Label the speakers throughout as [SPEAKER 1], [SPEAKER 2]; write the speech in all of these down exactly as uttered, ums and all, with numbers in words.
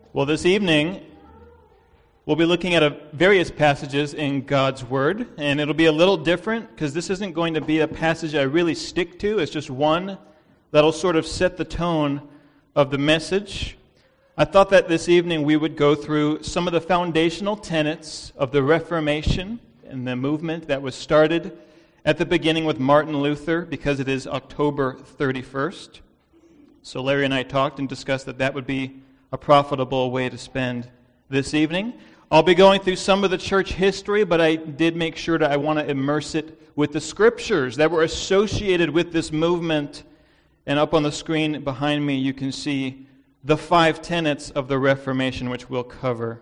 [SPEAKER 1] Well, this evening, we'll be looking at a, various passages in God's Word, and it'll be a little different because this isn't going to be a passage I really stick to. It's just one that'll sort of set the tone of the message. I thought that this evening we would go through some of the foundational tenets of the Reformation and the movement that was started at the beginning with Martin Luther, because it is October thirty-first. So Larry and I talked and discussed that that would be a profitable way to spend this evening. I'll be going through some of the church history, but I did make sure that I want to immerse it with the scriptures that were associated with this movement. And up on the screen behind me, you can see the five tenets of the Reformation, which we'll cover.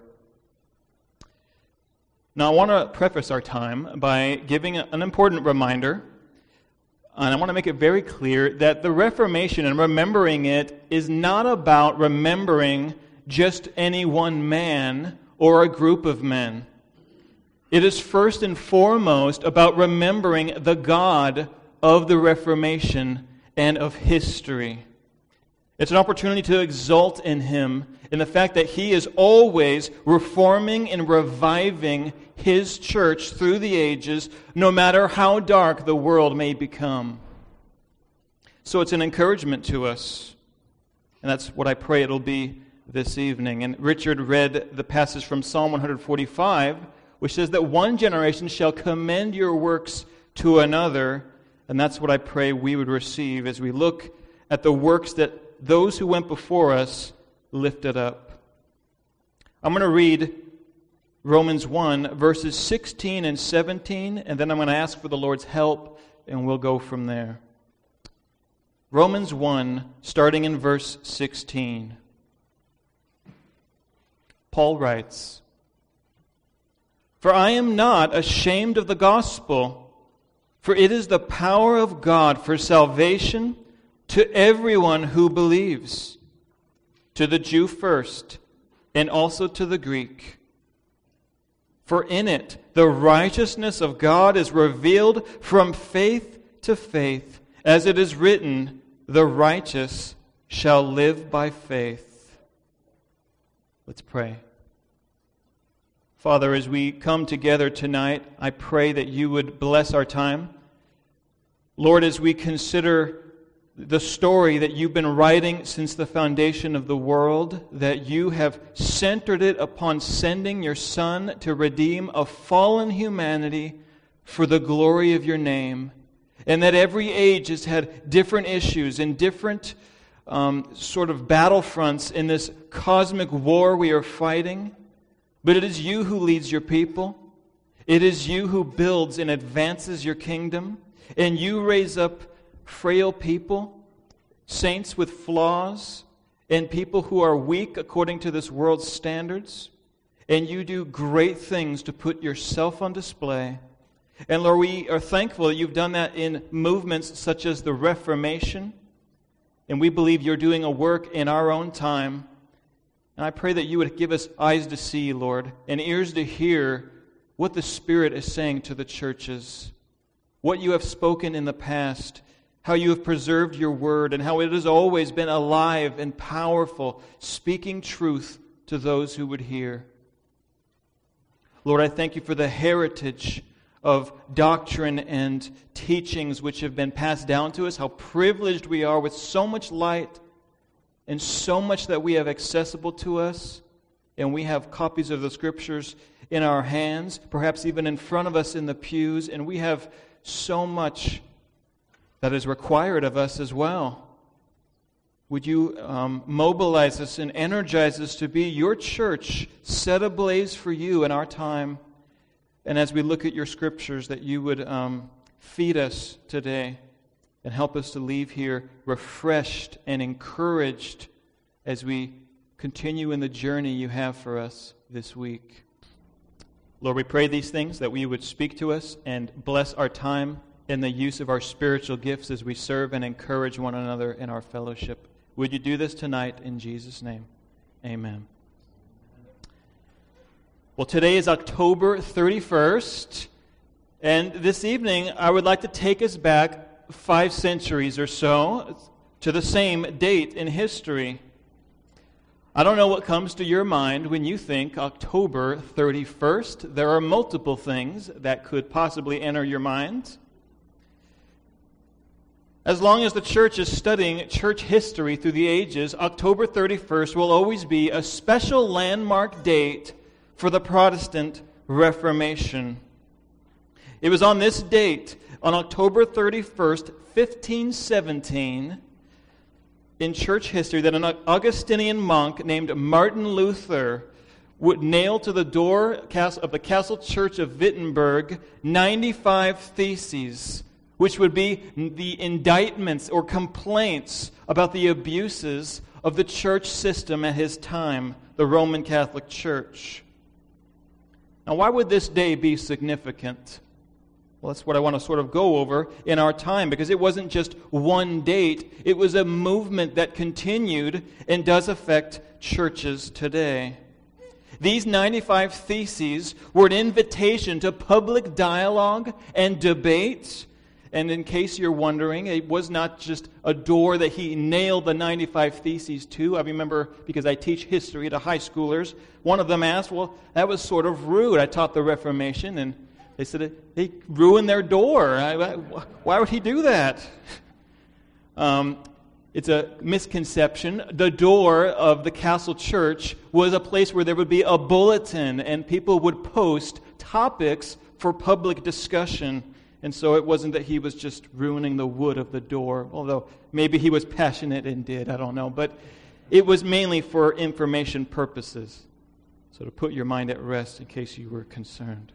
[SPEAKER 1] Now, I want to preface our time by giving an important reminder, and I want to make it very clear that the Reformation and remembering it is not about remembering just any one man or a group of men. It is first and foremost about remembering the God of the Reformation and of history. It's an opportunity to exult in Him, in the fact that He is always reforming and reviving His church through the ages, no matter how dark the world may become. So it's an encouragement to us, and that's what I pray it'll be this evening. And Richard read the passage from Psalm one forty-five, which says that one generation shall commend your works to another, and that's what I pray we would receive as we look at the works that those who went before us lifted up. I'm going to read Romans one, verses sixteen and seventeen, and then I'm going to ask for the Lord's help, and we'll go from there. Romans one, starting in verse sixteen. Paul writes, "For I am not ashamed of the gospel, for it is the power of God for salvation to everyone who believes, to the Jew first, and also to the Greek. For in it the righteousness of God is revealed from faith to faith, as it is written, the righteous shall live by faith." Let's pray. Father, as we come together tonight, I pray that you would bless our time. Lord, as we consider the story that you've been writing since the foundation of the world, that you have centered it upon sending your Son to redeem a fallen humanity for the glory of your name, and that every age has had different issues and different um, sort of battlefronts in this cosmic war we are fighting, but it is you who leads your people. It is you who builds and advances your kingdom, and you raise up frail people, saints with flaws, and people who are weak according to this world's standards. And you do great things to put yourself on display. And Lord, we are thankful that you've done that in movements such as the Reformation. And we believe you're doing a work in our own time. And I pray that you would give us eyes to see, Lord, and ears to hear what the Spirit is saying to the churches, what you have spoken in the past, how you have preserved your word, and how it has always been alive and powerful, speaking truth to those who would hear. Lord, I thank you for the heritage of doctrine and teachings which have been passed down to us, how privileged we are with so much light and so much that we have accessible to us, and we have copies of the Scriptures in our hands, perhaps even in front of us in the pews, and we have so much that is required of us as well. Would you um, mobilize us and energize us to be your church set ablaze for you in our time? And as we look at your Scriptures, that you would um, feed us today and help us to leave here refreshed and encouraged as we continue in the journey you have for us this week. Lord, we pray these things, that we would speak to us and bless our time in the use of our spiritual gifts as we serve and encourage one another in our fellowship. Would you do this tonight in Jesus' name? Amen. Well, today is October thirty-first, and this evening I would like to take us back five centuries or so to the same date in history. I don't know what comes to your mind when you think October thirty-first. There are multiple things that could possibly enter your mind. As long as the church is studying church history through the ages, October thirty-first will always be a special landmark date for the Protestant Reformation. It was on this date, on October thirty-first, fifteen seventeen, in church history, that an Augustinian monk named Martin Luther would nail to the door of the Castle Church of Wittenberg ninety-five theses, which would be the indictments or complaints about the abuses of the church system at his time, the Roman Catholic Church. Now, why would this day be significant? Well, that's what I want to sort of go over in our time, because it wasn't just one date. It was a movement that continued and does affect churches today. These ninety-five theses were an invitation to public dialogue and debate. And in case you're wondering, it was not just a door that he nailed the ninety-five theses to. I remember, because I teach history to high schoolers, one of them asked, well, that was sort of rude. I taught the Reformation, and they said they ruined their door. I, I, why would he do that? Um, it's a misconception. The door of the Castle Church was a place where there would be a bulletin, and people would post topics for public discussion. And so it wasn't that he was just ruining the wood of the door, although maybe he was passionate and did, I don't know. But it was mainly for information purposes. So to put your mind at rest in case you were concerned.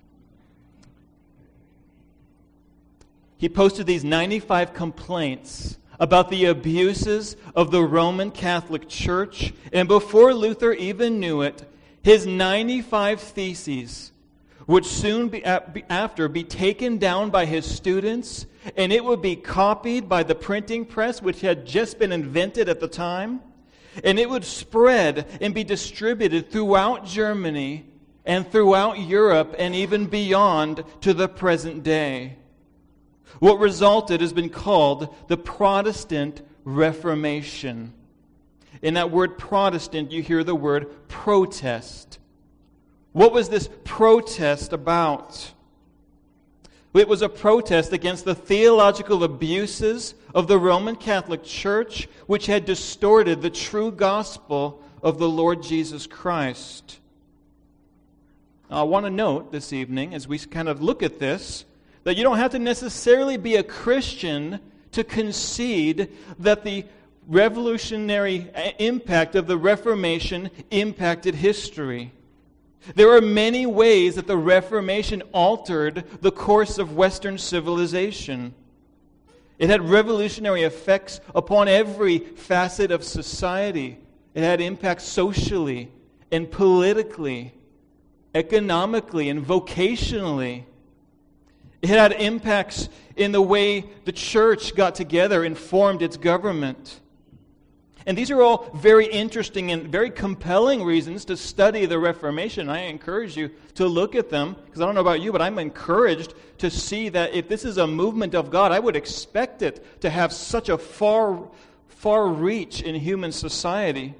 [SPEAKER 1] He posted these ninety-five complaints about the abuses of the Roman Catholic Church. And before Luther even knew it, his ninety-five theses would soon be after be taken down by his students, and it would be copied by the printing press, which had just been invented at the time, and it would spread and be distributed throughout Germany and throughout Europe and even beyond to the present day. What resulted has been called the Protestant Reformation. In that word Protestant, you hear the word protest. What was this protest about? It was a protest against the theological abuses of the Roman Catholic Church, which had distorted the true gospel of the Lord Jesus Christ. Now, I want to note this evening, as we kind of look at this, that you don't have to necessarily be a Christian to concede that the revolutionary impact of the Reformation impacted history. There are many ways that the Reformation altered the course of Western civilization. It had revolutionary effects upon every facet of society. It had impacts socially and politically, economically and vocationally. It had impacts in the way the church got together and formed its government. And these are all very interesting and very compelling reasons to study the Reformation. I encourage you to look at them, because I don't know about you, but I'm encouraged to see that if this is a movement of God, I would expect it to have such a far, far reach in human society.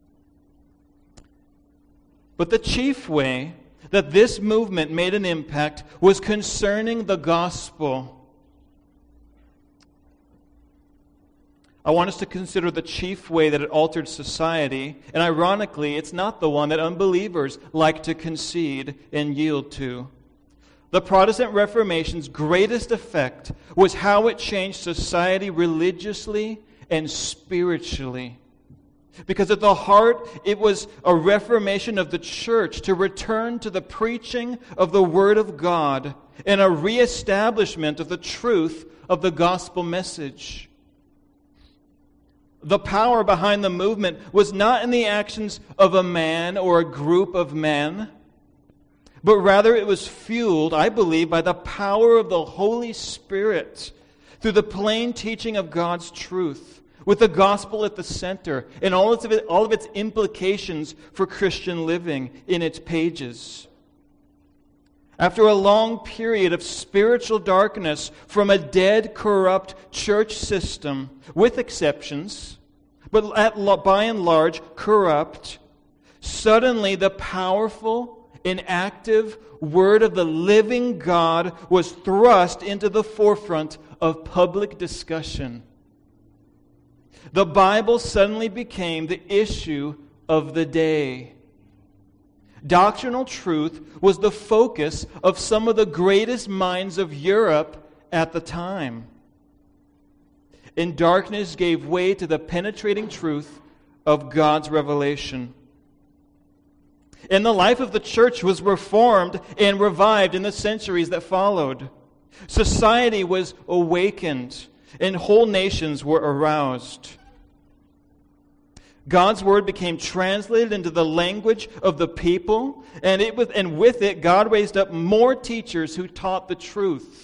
[SPEAKER 1] But the chief way that this movement made an impact was concerning the gospel. I want us to consider the chief way that it altered society, and ironically, it's not the one that unbelievers like to concede and yield to. The Protestant Reformation's greatest effect was how it changed society religiously and spiritually. Because at the heart, it was a reformation of the church to return to the preaching of the Word of God and a reestablishment of the truth of the gospel message. The power behind the movement was not in the actions of a man or a group of men, but rather it was fueled, I believe, by the power of the Holy Spirit through the plain teaching of God's truth, with the gospel at the center and all of, it, all of its implications for Christian living in its pages. After a long period of spiritual darkness from a dead, corrupt church system, with exceptions, but at, by and large corrupt, Suddenly, the powerful and active Word of the living God was thrust into the forefront of public discussion. The Bible suddenly became the issue of the day. Doctrinal truth was the focus of some of the greatest minds of Europe at the time. And darkness gave way to the penetrating truth of God's revelation. And the life of the church was reformed and revived in the centuries that followed. Society was awakened, and whole nations were aroused. God's word became translated into the language of the people, and it was, and with it, God raised up more teachers who taught the truth.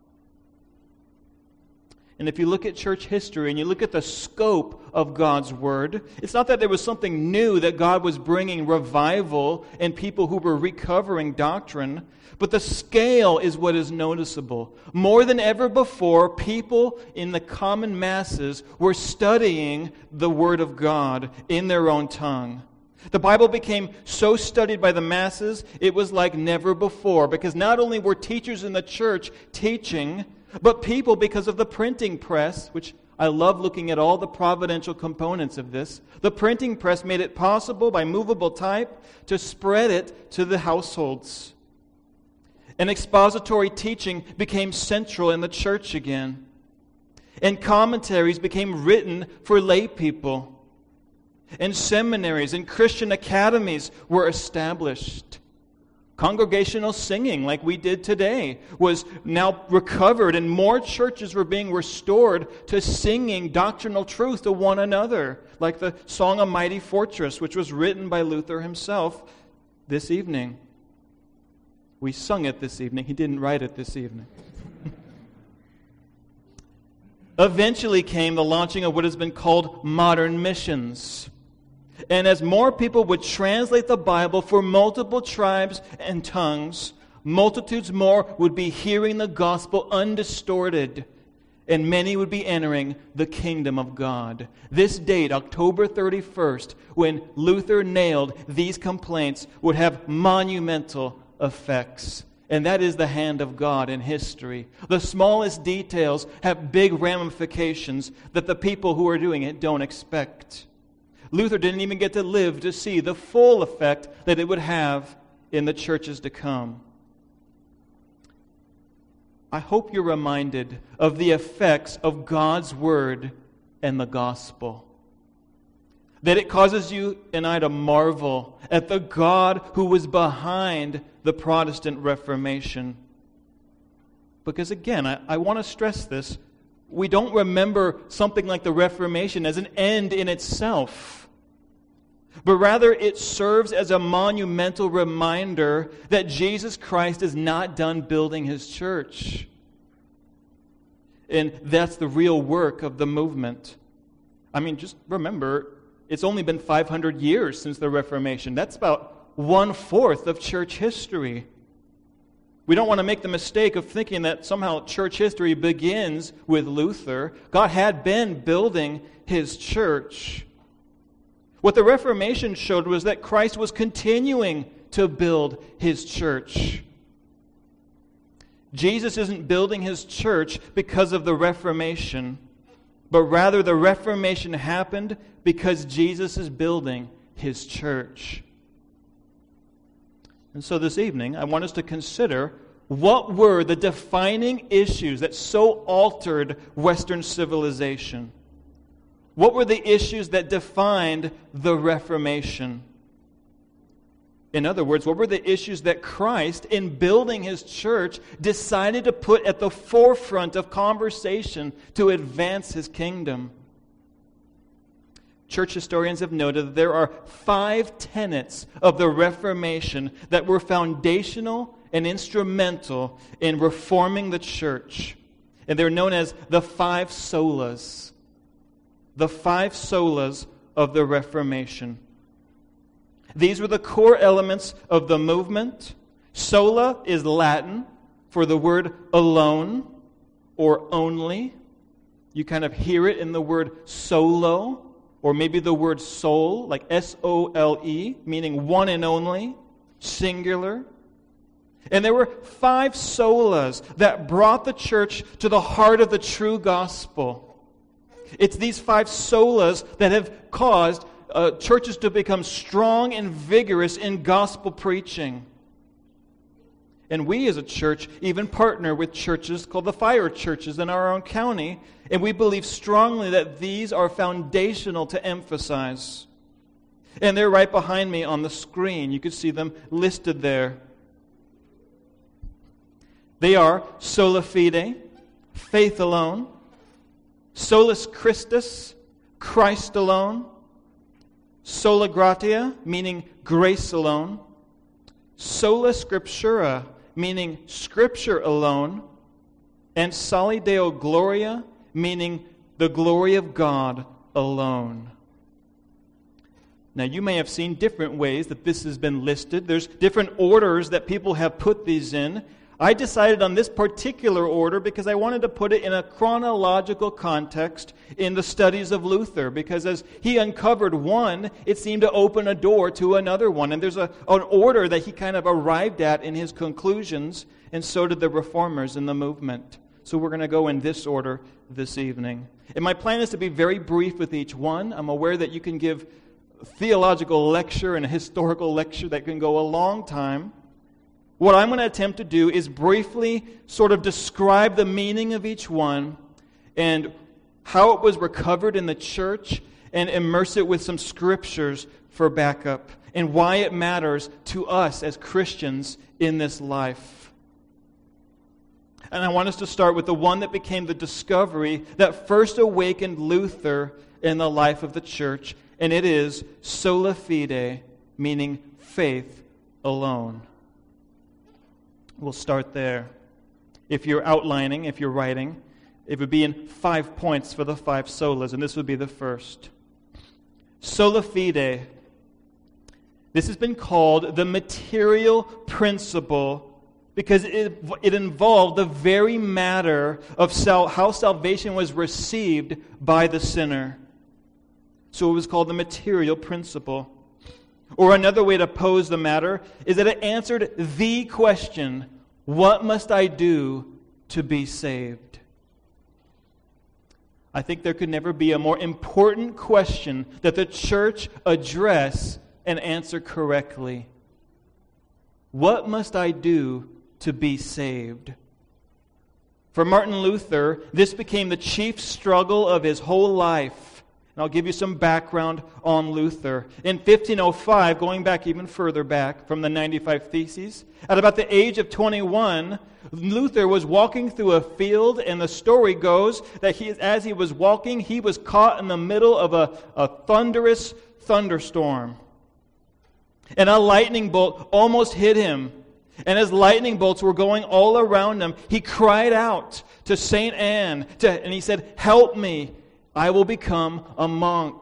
[SPEAKER 1] And if you look at church history and you look at the scope of God's word, it's not that there was something new that God was bringing revival and people who were recovering doctrine, but the scale is what is noticeable. More than ever before, people in the common masses were studying the word of God in their own tongue. The Bible became so studied by the masses, it was like never before, because not only were teachers in the church teaching, but people, because of the printing press, which I love looking at all the providential components of this, the printing press made it possible by movable type to spread it to the households. And expository teaching became central in the church again. And commentaries became written for lay people. And seminaries and Christian academies were established. Congregational singing, like we did today, was now recovered, and more churches were being restored to singing doctrinal truth to one another, like the song A Mighty Fortress, which was written by Luther himself this evening. We sung it this evening. He didn't write it this evening. Eventually came the launching of what has been called modern missions. And as more people would translate the Bible for multiple tribes and tongues, multitudes more would be hearing the gospel undistorted, and many would be entering the kingdom of God. This date, October thirty-first, when Luther nailed these complaints, would have monumental effects. And that is the hand of God in history. The smallest details have big ramifications that the people who are doing it don't expect. Luther didn't even get to live to see the full effect that it would have in the churches to come. I hope you're reminded of the effects of God's word and the gospel. That it causes you and I to marvel at the God who was behind the Protestant Reformation. Because again, I, I want to stress this. We don't remember something like the Reformation as an end in itself, but rather it serves as a monumental reminder that Jesus Christ is not done building His church. And that's the real work of the movement. I mean, just remember, it's only been five hundred years since the Reformation. That's about one-fourth of church history. We don't want to make the mistake of thinking that somehow church history begins with Luther. God had been building His church. What the Reformation showed was that Christ was continuing to build His church. Jesus isn't building His church because of the Reformation, but rather the Reformation happened because Jesus is building His church. And so this evening, I want us to consider what were the defining issues that so altered Western civilization. What were the issues that defined the Reformation? In other words, what were the issues that Christ, in building His church, decided to put at the forefront of conversation to advance His kingdom? Church historians have noted that there are five tenets of the Reformation that were foundational and instrumental in reforming the church. And they're known as the five solas. The five solas of the Reformation. These were the core elements of the movement. Sola is Latin for the word alone or only. You kind of hear it in the word solo. or maybe the word soul, like S O L E, meaning one and only, singular. And there were five solas that brought the church to the heart of the true gospel. It's these five solas that have caused uh, churches to become strong and vigorous in gospel preaching. And we as a church even partner with churches called the Fire Churches in our own county, and we believe strongly that these are foundational to emphasize. And they're right behind me on the screen. You can see them listed there. They are sola fide, faith alone; solus Christus, Christ alone; sola gratia, meaning grace alone; sola scriptura, meaning Scripture alone; and soli Deo gloria, meaning the glory of God alone. Now, you may have seen different ways that this has been listed. There's different orders that people have put these in. I decided on this particular order because I wanted to put it in a chronological context in the studies of Luther, because as he uncovered one, it seemed to open a door to another one. And there's a, an order that he kind of arrived at in his conclusions, and so did the reformers in the movement. So we're going to go in this order this evening. And my plan is to be very brief with each one. I'm aware that you can give a theological lecture and a historical lecture that can go a long time. What I'm going to attempt to do is briefly sort of describe the meaning of each one and how it was recovered in the church, and immerse it with some scriptures for backup and why it matters to us as Christians in this life. And I want us to start with the one that became the discovery that first awakened Luther in the life of the church, and it is sola fide, meaning faith alone. We'll start there. If you're outlining, if you're writing, it would be in five points for the five solas, and this would be the first. Sola fide. This has been called the material principle because it, it involved the very matter of sal- how salvation was received by the sinner. So it was called the material principle. Or another way to pose the matter is that it answered the question, what must I do to be saved? I think there could never be a more important question that the church address and answer correctly. What must I do to be saved? For Martin Luther, this became the chief struggle of his whole life. I'll give you some background on Luther. In fifteen oh five, going back even further back from the ninety-five Theses, at about the age of twenty-one, Luther was walking through a field, and the story goes that he, as he was walking, he was caught in the middle of a, a thunderous thunderstorm. And a lightning bolt almost hit him. And as lightning bolts were going all around him, he cried out to Saint Anne, to, and he said, "Help me. I will become a monk."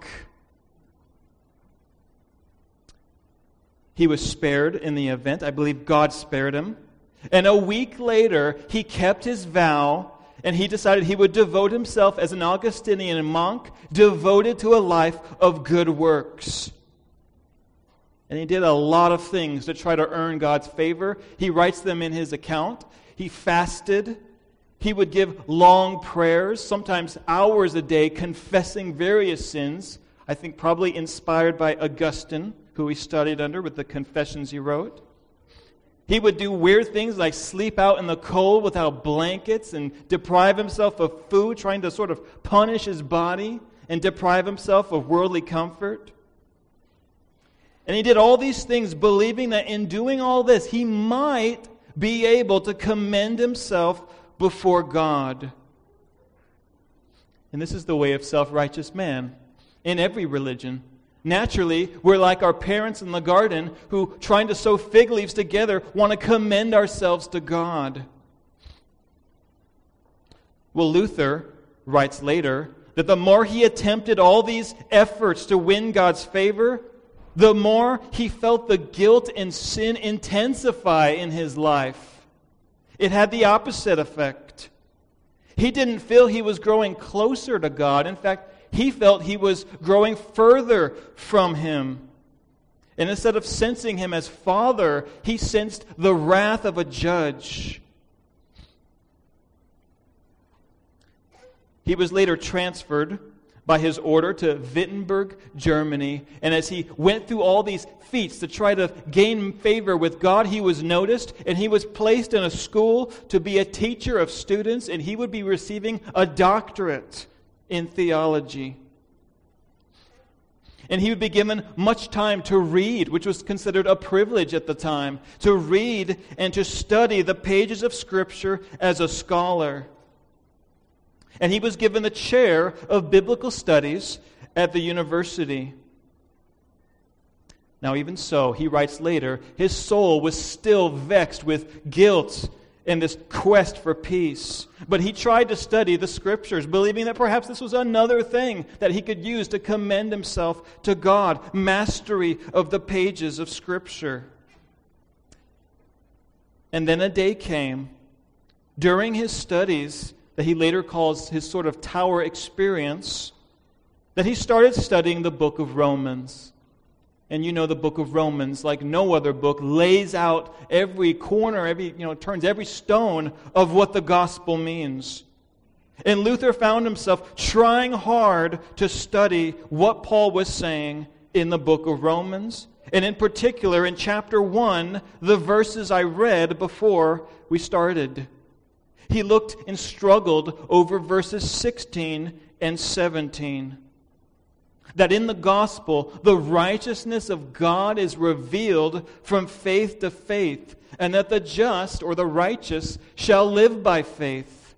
[SPEAKER 1] He was spared in the event. I believe God spared him. And a week later, he kept his vow, and he decided he would devote himself as an Augustinian monk, devoted to a life of good works. And he did a lot of things to try to earn God's favor. He writes them in his account. He fasted. He would give long prayers, sometimes hours a day, confessing various sins. I think probably inspired by Augustine, who he studied under with the confessions he wrote. He would do weird things like sleep out in the cold without blankets and deprive himself of food, trying to sort of punish his body and deprive himself of worldly comfort. And he did all these things believing that in doing all this, he might be able to commend himself before God. And this is the way of self-righteous man in every religion. Naturally, we're like our parents in the garden who, trying to sew fig leaves together, want to commend ourselves to God. Well, Luther writes later that the more he attempted all these efforts to win God's favor, the more he felt the guilt and sin intensify in his life. It had the opposite effect. He didn't feel he was growing closer to God. In fact, he felt he was growing further from him. And instead of sensing him as father, he sensed the wrath of a judge. He was later transferred by his order to Wittenberg, Germany. And as he went through all these feats to try to gain favor with God, he was noticed, and he was placed in a school to be a teacher of students, and he would be receiving a doctorate in theology. And he would be given much time to read, which was considered a privilege at the time, to read and to study the pages of Scripture as a scholar. And he was given the chair of biblical studies at the university. Now, even so, he writes later, his soul was still vexed with guilt in this quest for peace. But he tried to study the Scriptures, believing that perhaps this was another thing that he could use to commend himself to God, mastery of the pages of Scripture. And then a day came during his studies that he later calls his sort of tower experience, that he started studying the book of Romans. And you know the book of Romans, like no other book, lays out every corner, every you know, turns every stone of what the gospel means. And Luther found himself trying hard to study what Paul was saying in the book of Romans. And in particular, in chapter one, the verses I read before we started. He looked and struggled over verses sixteen and seventeen. That in the gospel, the righteousness of God is revealed from faith to faith, and that the just, or the righteous, shall live by faith.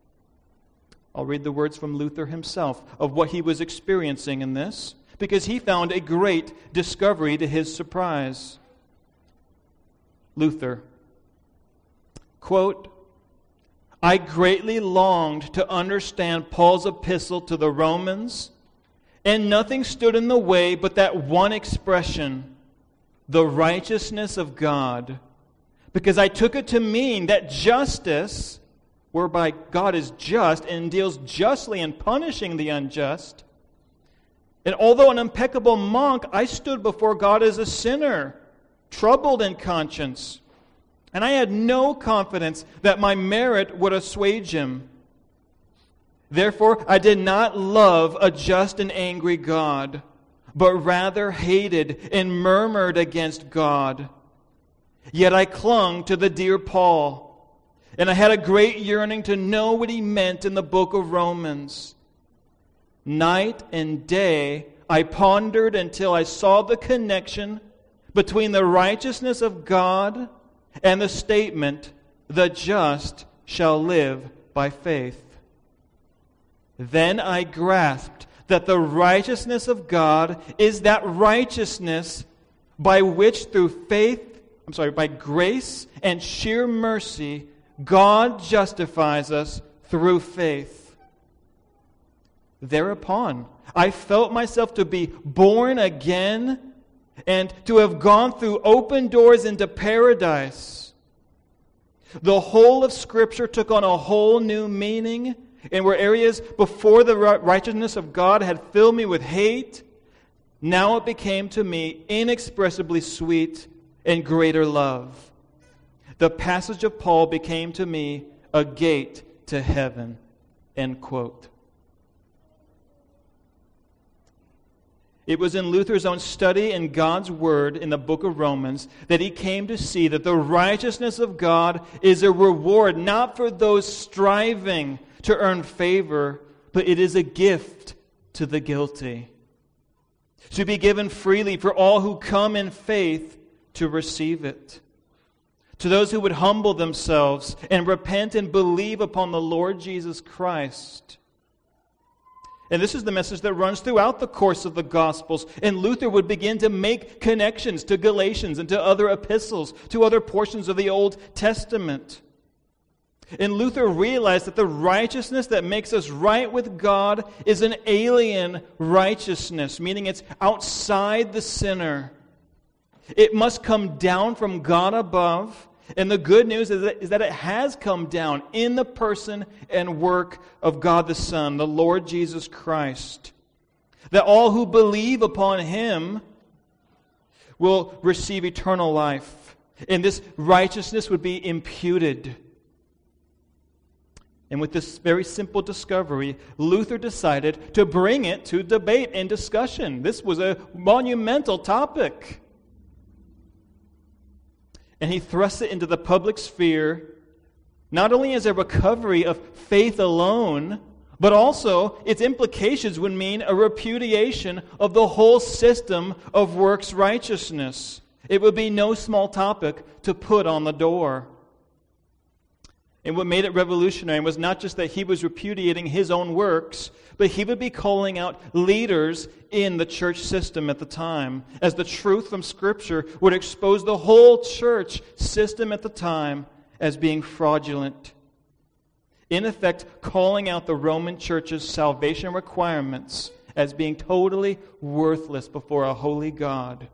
[SPEAKER 1] I'll read the words from Luther himself of what he was experiencing in this, because he found a great discovery to his surprise. Luther, quote, I greatly longed to understand Paul's epistle to the Romans, and nothing stood in the way but that one expression, the righteousness of God, because I took it to mean that justice, whereby God is just and deals justly in punishing the unjust, and although an impeccable monk, I stood before God as a sinner, troubled in conscience. And I had no confidence that my merit would assuage him. Therefore, I did not love a just and angry God, but rather hated and murmured against God. Yet I clung to the dear Paul, and I had a great yearning to know what he meant in the book of Romans. Night and day I pondered until I saw the connection between the righteousness of God and the statement, the just shall live by faith. Then I grasped that the righteousness of God is that righteousness by which through faith, I'm sorry, by grace and sheer mercy, God justifies us through faith. Thereupon, I felt myself to be born again and to have gone through open doors into paradise. The whole of Scripture took on a whole new meaning, and where areas before the righteousness of God had filled me with hate, now it became to me inexpressibly sweet and greater love. The passage of Paul became to me a gate to heaven. End quote. It was in Luther's own study in God's Word in the book of Romans that he came to see that the righteousness of God is a reward not for those striving to earn favor, but it is a gift to the guilty, to be given freely for all who come in faith to receive it. To those who would humble themselves and repent and believe upon the Lord Jesus Christ. And this is the message that runs throughout the course of the Gospels. And Luther would begin to make connections to Galatians and to other epistles, to other portions of the Old Testament. And Luther realized that the righteousness that makes us right with God is an alien righteousness, meaning it's outside the sinner. It must come down from God above. And the good news is that, is that it has come down in the person and work of God the Son, the Lord Jesus Christ. that all who believe upon him will receive eternal life. And this righteousness would be imputed. And with this very simple discovery, Luther decided to bring it to debate and discussion. This was a monumental topic. And he thrust it into the public sphere, not only as a recovery of faith alone, but also its implications would mean a repudiation of the whole system of works righteousness. It would be no small topic to put on the door. And what made it revolutionary was not just that he was repudiating his own works, but he would be calling out leaders in the church system at the time, as the truth from Scripture would expose the whole church system at the time as being fraudulent. In effect, calling out the Roman Church's salvation requirements as being totally worthless before a holy God.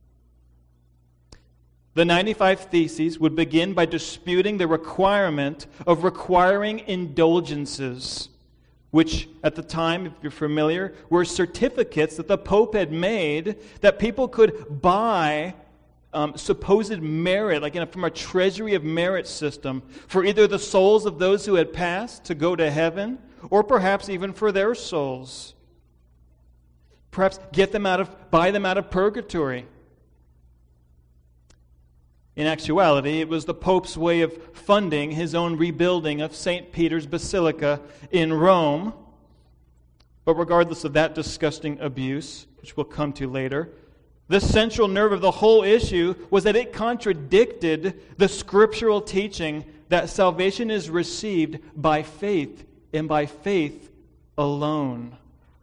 [SPEAKER 1] The ninety-five Theses would begin by disputing the requirement of requiring indulgences, which at the time, if you're familiar, were certificates that the Pope had made that people could buy um, supposed merit, like in a, from a treasury of merit system, for either the souls of those who had passed to go to heaven, or perhaps even for their souls. Perhaps get them out of, buy them out of purgatory. In actuality, it was the Pope's way of funding his own rebuilding of Saint Peter's Basilica in Rome. But regardless of that disgusting abuse, which we'll come to later, the central nerve of the whole issue was that it contradicted the scriptural teaching that salvation is received by faith and by faith alone.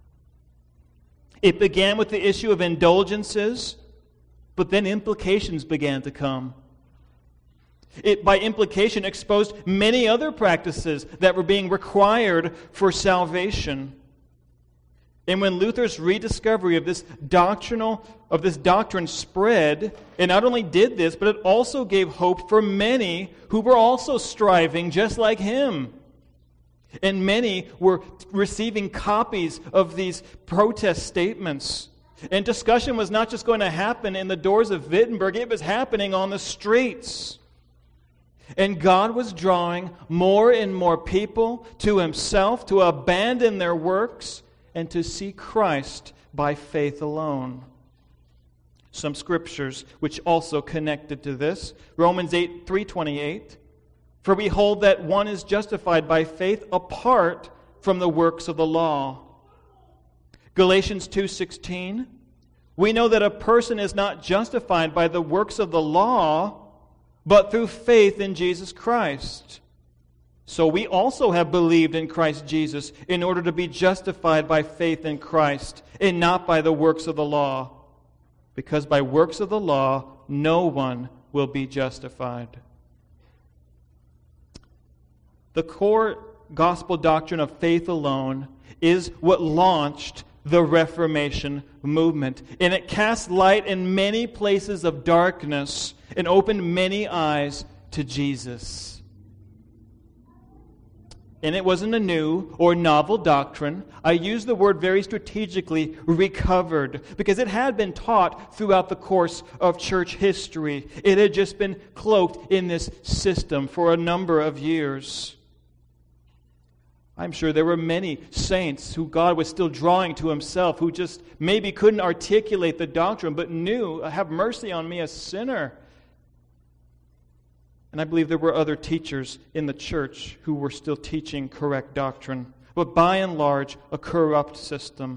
[SPEAKER 1] It began with the issue of indulgences, but then implications began to come. It, by implication, exposed many other practices that were being required for salvation. And when Luther's rediscovery of this doctrinal of this doctrine spread, it not only did this, but it also gave hope for many who were also striving just like him. And many were receiving copies of these protest statements. And discussion was not just going to happen in the doors of Wittenberg, it was happening on the streets. And God was drawing more and more people to himself to abandon their works and to see Christ by faith alone. Some scriptures which also connected to this. Romans eight, three twenty-eight. For we hold that one is justified by faith apart from the works of the law. Galatians two sixteen. We know that a person is not justified by the works of the law, but through faith in Jesus Christ. So we also have believed in Christ Jesus in order to be justified by faith in Christ and not by the works of the law. Because by works of the law, no one will be justified. The core gospel doctrine of faith alone is what launched the Reformation movement. And it cast light in many places of darkness and opened many eyes to Jesus. And it wasn't a new or novel doctrine. I use the word very strategically, recovered, because it had been taught throughout the course of church history. It had just been cloaked in this system for a number of years. I'm sure there were many saints who God was still drawing to himself, who just maybe couldn't articulate the doctrine, but knew, have mercy on me, a sinner. And I believe there were other teachers in the church who were still teaching correct doctrine, but by and large, a corrupt system.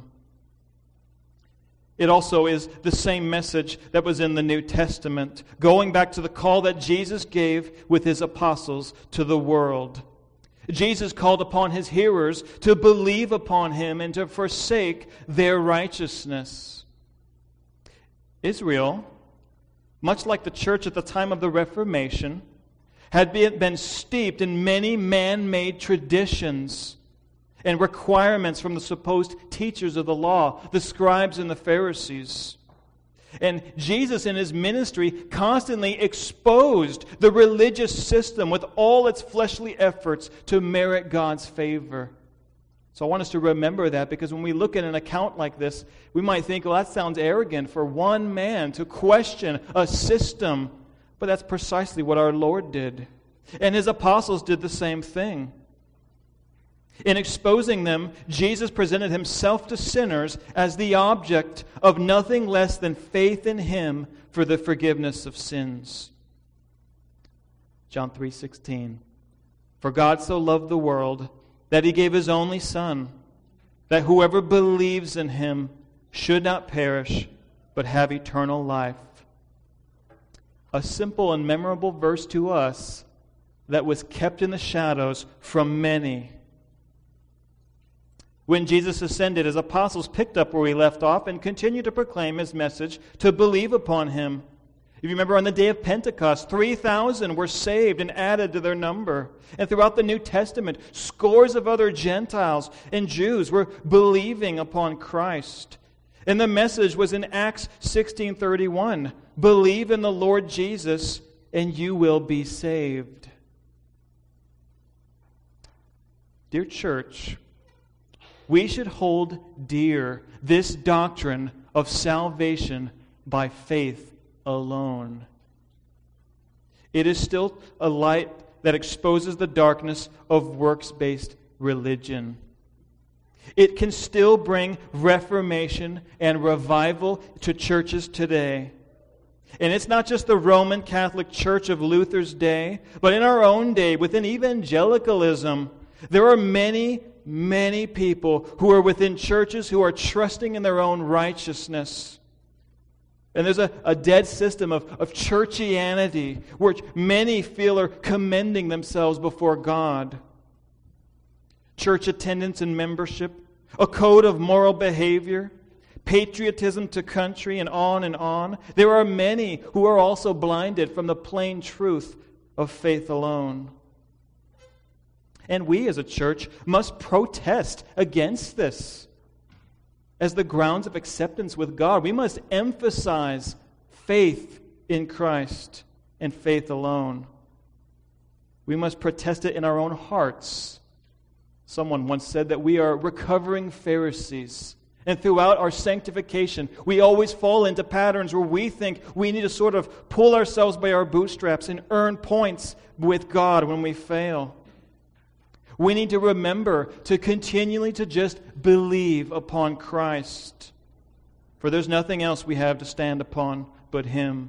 [SPEAKER 1] It also is the same message that was in the New Testament, going back to the call that Jesus gave with his apostles to the world. Jesus called upon his hearers to believe upon him and to forsake their righteousness. Israel, much like the church at the time of the Reformation, had been steeped in many man-made traditions and requirements from the supposed teachers of the law, the scribes and the Pharisees. And Jesus in his ministry constantly exposed the religious system with all its fleshly efforts to merit God's favor. So I want us to remember that, because when we look at an account like this, we might think, well, that sounds arrogant for one man to question a system. But that's precisely what our Lord did. And His apostles did the same thing. In exposing them, Jesus presented Himself to sinners as the object of nothing less than faith in Him for the forgiveness of sins. John three sixteen. For God so loved the world that He gave His only Son, that whoever believes in Him should not perish, but have eternal life. A simple and memorable verse to us that was kept in the shadows from many. When Jesus ascended, His apostles picked up where He left off and continued to proclaim His message to believe upon Him. If you remember, on the day of Pentecost, three thousand were saved and added to their number. And throughout the New Testament, scores of other Gentiles and Jews were believing upon Christ. And the message was in Acts sixteen thirty-one. Believe in the Lord Jesus, and you will be saved. Dear church, we should hold dear this doctrine of salvation by faith alone. It is still a light that exposes the darkness of works-based religion. It can still bring reformation and revival to churches today. And it's not just the Roman Catholic Church of Luther's day, but in our own day, within evangelicalism, there are many, many people who are within churches who are trusting in their own righteousness. And there's a, a dead system of, of churchianity, which many feel are commending themselves before God. Church attendance and membership, a code of moral behavior, patriotism to country, and on and on. There are many who are also blinded from the plain truth of faith alone. And we as a church must protest against this. As the grounds of acceptance with God, we must emphasize faith in Christ and faith alone. We must protest it in our own hearts. Someone once said that we are recovering Pharisees. And throughout our sanctification, we always fall into patterns where we think we need to sort of pull ourselves by our bootstraps and earn points with God when we fail. We need to remember to continually to just believe upon Christ. For there's nothing else we have to stand upon but Him.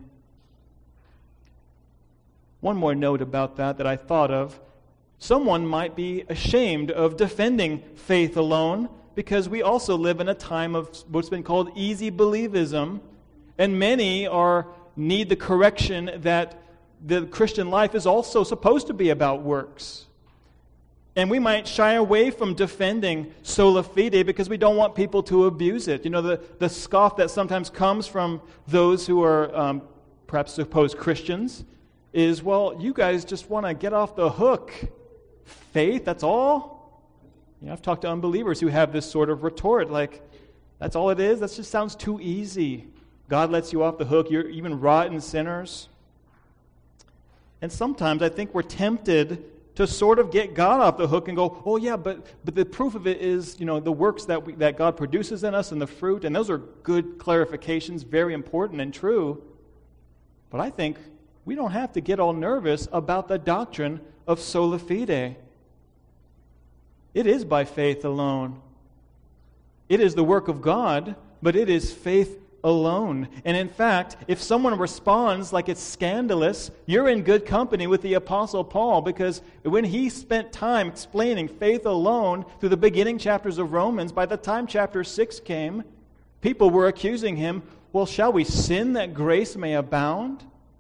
[SPEAKER 1] One more note about that that I thought of. Someone might be ashamed of defending faith alone because we also live in a time of what's been called easy believism, and many are need the correction that the Christian life is also supposed to be about works. And we might shy away from defending sola fide because we don't want people to abuse it. You know, the, the scoff that sometimes comes from those who are um, perhaps supposed Christians is, well, you guys just want to get off the hook. Faith, that's all? You know, I've talked to unbelievers who have this sort of retort, like, that's all it is? That just sounds too easy. God lets you off the hook. You're even rotten sinners. And sometimes I think we're tempted to sort of get God off the hook and go, oh yeah, but but the proof of it is, you know, the works that we, that God produces in us and the fruit, and those are good clarifications, very important and true. But I think we don't have to get all nervous about the doctrine of sola fide. It is by faith alone. It is the work of God, but it is faith alone. And in fact, if someone responds like it's scandalous, you're in good company with the Apostle Paul, because when he spent time explaining faith alone through the beginning chapters of Romans, by the time chapter six came, people were accusing him, well, shall we sin that grace may abound?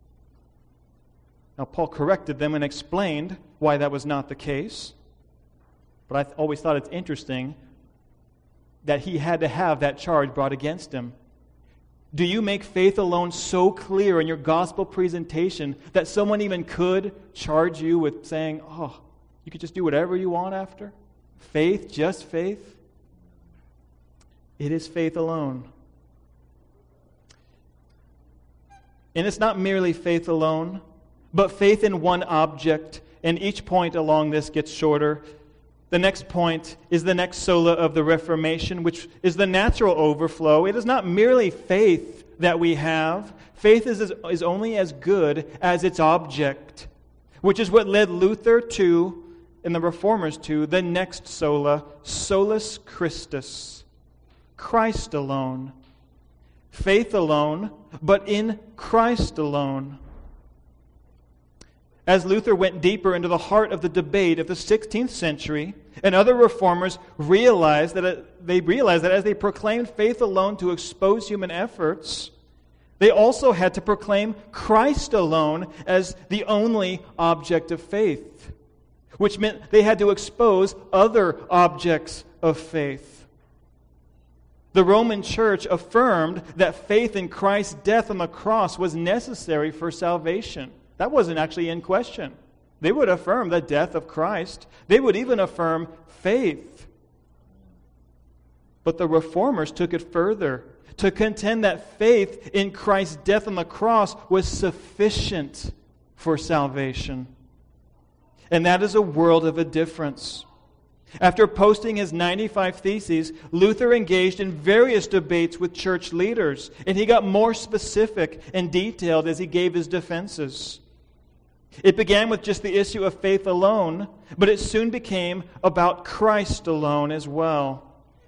[SPEAKER 1] Now, Paul corrected them and explained why that was not the case. But I th- always thought it's interesting that he had to have that charge brought against him. Do you make faith alone so clear in your gospel presentation that someone even could charge you with saying, oh, you could just do whatever you want after? Faith, just faith? It is faith alone. And it's not merely faith alone, but faith in one object, and each point along this gets shorter. The next point is the next sola of the Reformation, which is the natural overflow. It is not merely faith that we have. Faith is, is only as good as its object, which is what led Luther to, and the Reformers to, the next sola, solus Christus, Christ alone. Faith alone, but in Christ alone. As Luther went deeper into the heart of the debate of the sixteenth century, and other reformers realized that it, they realized that as they proclaimed faith alone to expose human efforts, they also had to proclaim Christ alone as the only object of faith, which meant they had to expose other objects of faith. The Roman Church affirmed that faith in Christ's death on the cross was necessary for salvation. That wasn't actually in question. They would affirm the death of Christ. They would even affirm faith. But the Reformers took it further to contend that faith in Christ's death on the cross was sufficient for salvation. And that is a world of a difference. After posting his ninety-five Theses, Luther engaged in various debates with church leaders, and he got more specific and detailed as he gave his defenses. It began with just the issue of faith alone, but it soon became about Christ alone as well.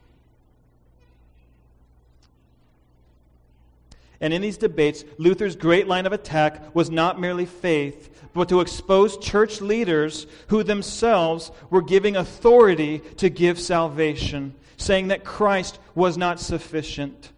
[SPEAKER 1] And in these debates, Luther's great line of attack was not merely faith, but to expose church leaders who themselves were giving authority to give salvation, saying that Christ was not sufficient.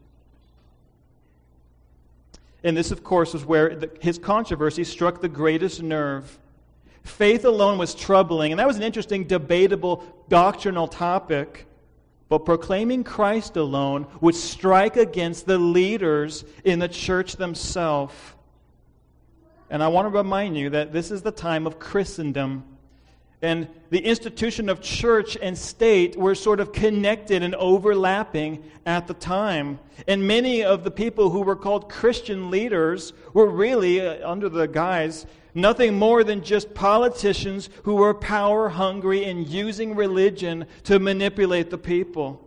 [SPEAKER 1] And this, of course, was where the, his controversy struck the greatest nerve. Faith alone was troubling, and that was an interesting, debatable, doctrinal topic. But proclaiming Christ alone would strike against the leaders in the church themselves. And I want to remind you that this is the time of Christendom. And the institution of church and state were sort of connected and overlapping at the time. And many of the people who were called Christian leaders were really, uh, under the guise, nothing more than just politicians who were power hungry and using religion to manipulate the people.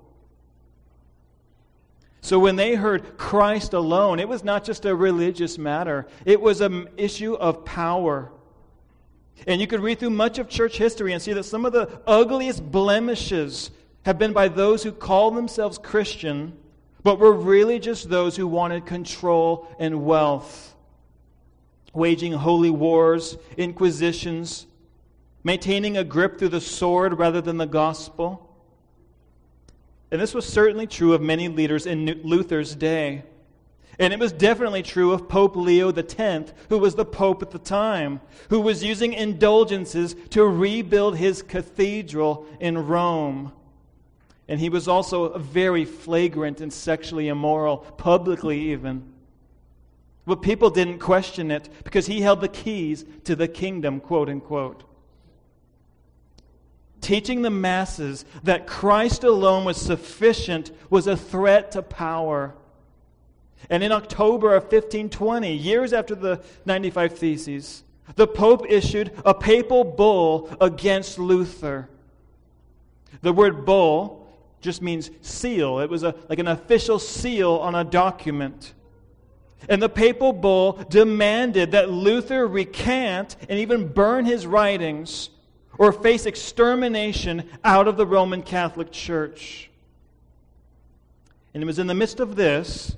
[SPEAKER 1] So when they heard Christ alone, it was not just a religious matter. It was an issue of power. And you could read through much of church history and see that some of the ugliest blemishes have been by those who called themselves Christian, but were really just those who wanted control and wealth. Waging holy wars, inquisitions, maintaining a grip through the sword rather than the gospel. And this was certainly true of many leaders in Luther's day. And it was definitely true of Pope Leo the tenth, who was the Pope at the time, who was using indulgences to rebuild his cathedral in Rome. And he was also very flagrant and sexually immoral, publicly even. But people didn't question it because he held the keys to the kingdom, quote unquote. Teaching the masses that Christ alone was sufficient was a threat to power. And in October of fifteen twenty, years after the ninety-five Theses, the Pope issued a papal bull against Luther. The word bull just means seal. It was a, like an official seal on a document. And the papal bull demanded that Luther recant and even burn his writings or face extermination out of the Roman Catholic Church. And it was in the midst of this,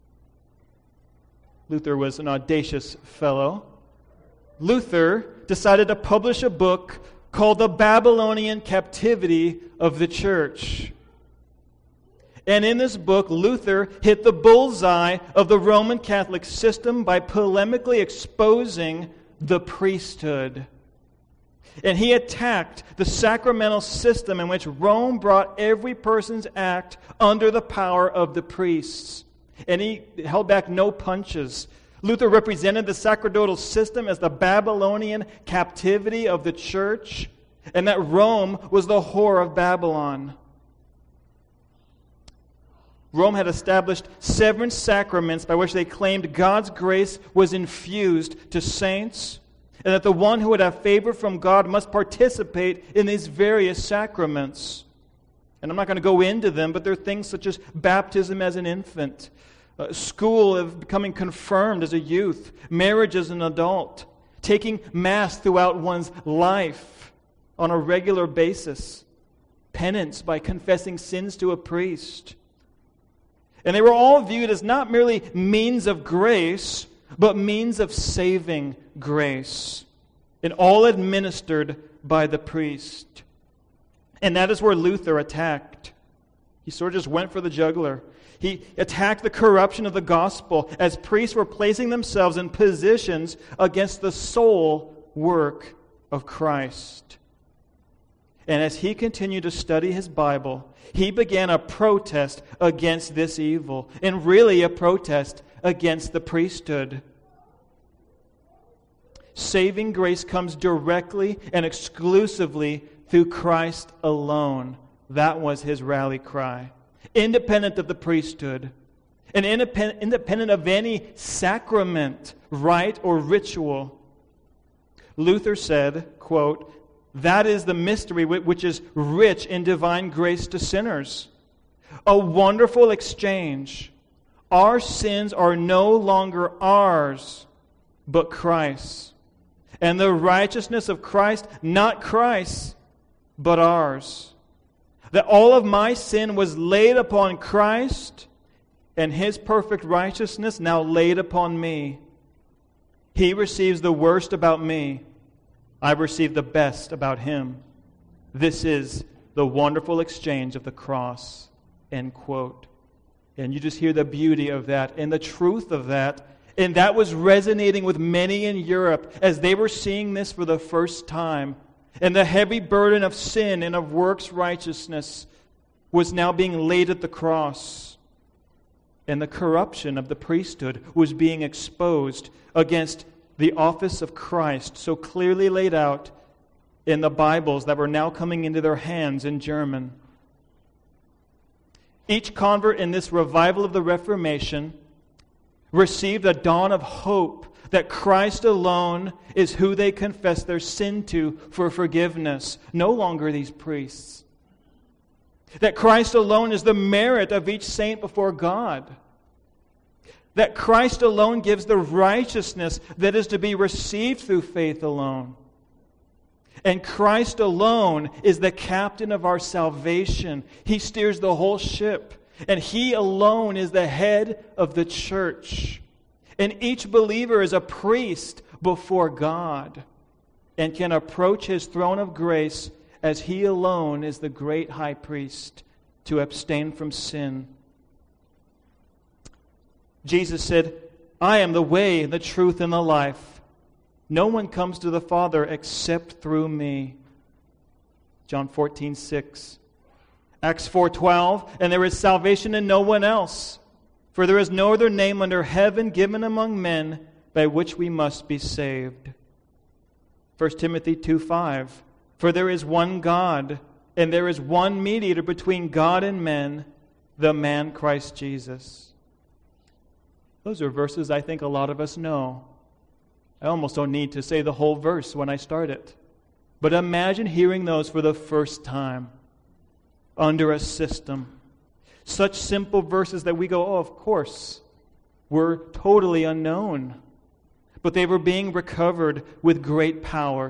[SPEAKER 1] Luther was an audacious fellow, Luther decided to publish a book called The Babylonian Captivity of the Church. And in this book, Luther hit the bullseye of the Roman Catholic system by polemically exposing the priesthood. And he attacked the sacramental system in which Rome brought every person's act under the power of the priests. And he held back no punches. Luther represented the sacerdotal system as the Babylonian captivity of the church, and that Rome was the whore of Babylon. Rome had established seven sacraments by which they claimed God's grace was infused to saints, and that the one who would have favor from God must participate in these various sacraments. And I'm not going to go into them, but there are things such as baptism as an infant, uh, school of becoming confirmed as a youth, marriage as an adult, taking Mass throughout one's life on a regular basis, penance by confessing sins to a priest. And they were all viewed as not merely means of grace, but means of saving grace, and all administered by the priest. And that is where Luther attacked. He sort of just went for the jugular. He attacked the corruption of the gospel as priests were placing themselves in positions against the sole work of Christ. And as he continued to study his Bible, he began a protest against this evil, and really a protest against the priesthood. Saving grace comes directly and exclusively through Christ alone. That was his rally cry. Independent of the priesthood, and independent, independent of any sacrament, rite, or ritual. Luther said, quote, "That is the mystery which is rich in divine grace to sinners. A wonderful exchange. Our sins are no longer ours, but Christ's. And the righteousness of Christ, not Christ's, but ours. That all of my sin was laid upon Christ, and His perfect righteousness now laid upon me. He receives the worst about me. I receive the best about Him. This is the wonderful exchange of the cross." End quote. And you just hear the beauty of that and the truth of that. And that was resonating with many in Europe as they were seeing this for the first time. And the heavy burden of sin and of works righteousness was now being laid at the cross. And the corruption of the priesthood was being exposed against the office of Christ, so clearly laid out in the Bibles that were now coming into their hands in German. Each convert in this revival of the Reformation received a dawn of hope that Christ alone is who they confess their sin to for forgiveness, no longer these priests. That Christ alone is the merit of each saint before God. That Christ alone gives the righteousness that is to be received through faith alone. And Christ alone is the captain of our salvation. He steers the whole ship. And He alone is the head of the church. And each believer is a priest before God and can approach His throne of grace as He alone is the great high priest to abstain from sin. Jesus said, "I am the way, the truth, and the life. No one comes to the Father except through me." John fourteen six. Acts four twelve, "And there is salvation in no one else, for there is no other name under heaven given among men by which we must be saved." First Timothy two five, "For there is one God, and there is one mediator between God and men, the man Christ Jesus." Those are verses I think a lot of us know. I almost don't need to say the whole verse when I start it. But imagine hearing those for the first time under a system. Such simple verses that we go, oh, of course, were totally unknown. But they were being recovered with great power.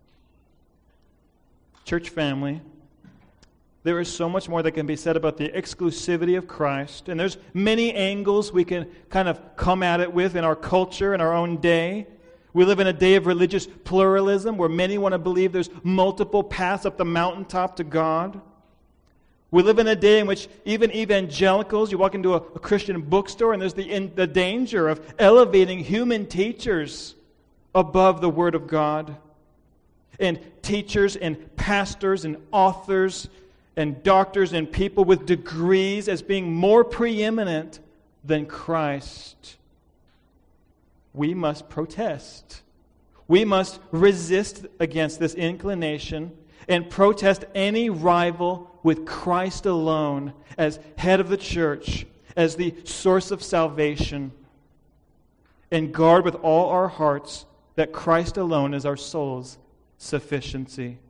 [SPEAKER 1] Church family, there is so much more that can be said about the exclusivity of Christ. And there's many angles we can kind of come at it with in our culture, in our own day. We live in a day of religious pluralism where many want to believe there's multiple paths up the mountaintop to God. We live in a day in which even evangelicals, you walk into a, a Christian bookstore and there's the, in, the danger of elevating human teachers above the Word of God. And teachers and pastors and authors and doctors and people with degrees as being more preeminent than Christ. We must protest. We must resist against this inclination and protest any rival with Christ alone as head of the church, as the source of salvation, and guard with all our hearts that Christ alone is our soul's sufficiency.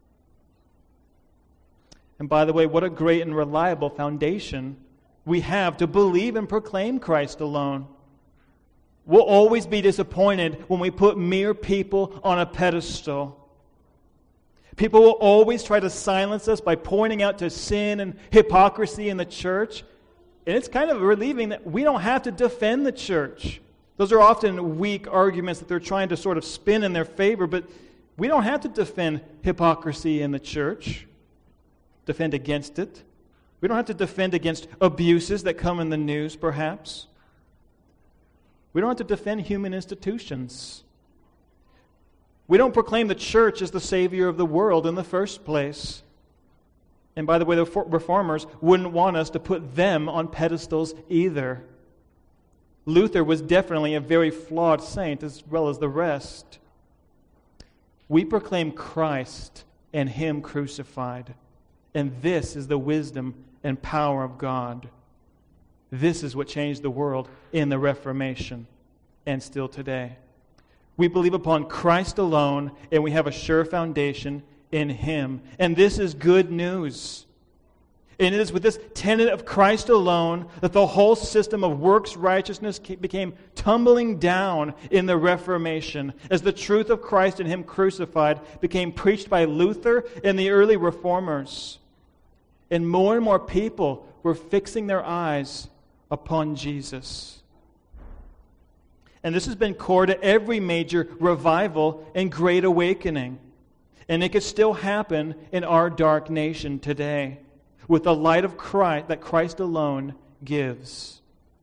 [SPEAKER 1] And by the way, what a great and reliable foundation we have to believe and proclaim Christ alone. We'll always be disappointed when we put mere people on a pedestal. People will always try to silence us by pointing out to sin and hypocrisy in the church. And it's kind of relieving that we don't have to defend the church. Those are often weak arguments that they're trying to sort of spin in their favor, but we don't have to defend hypocrisy in the church, defend against it. We don't have to defend against abuses that come in the news, perhaps. We don't have to defend human institutions. We don't proclaim the church as the Savior of the world in the first place. And by the way, the Reformers wouldn't want us to put them on pedestals either. Luther was definitely a very flawed saint as well as the rest. We proclaim Christ and Him crucified. And this is the wisdom and power of God. This is what changed the world in the Reformation and still today. We believe upon Christ alone, and we have a sure foundation in Him. And this is good news. And it is with this tenet of Christ alone that the whole system of works righteousness became tumbling down in the Reformation, as the truth of Christ and Him crucified became preached by Luther and the early Reformers. And more and more people were fixing their eyes upon Jesus. And this has been core to every major revival and great awakening. And it could still happen in our dark nation today with the light of Christ that Christ alone gives.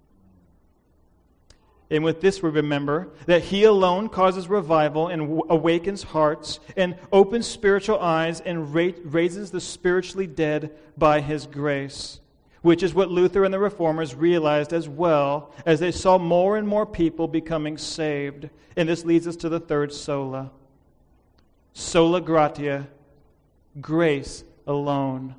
[SPEAKER 1] And with this we remember that He alone causes revival and awakens hearts and opens spiritual eyes and ra- raises the spiritually dead by His grace, which is what Luther and the Reformers realized as well as they saw more and more people becoming saved. And this leads us to the third sola. Sola gratia, grace alone.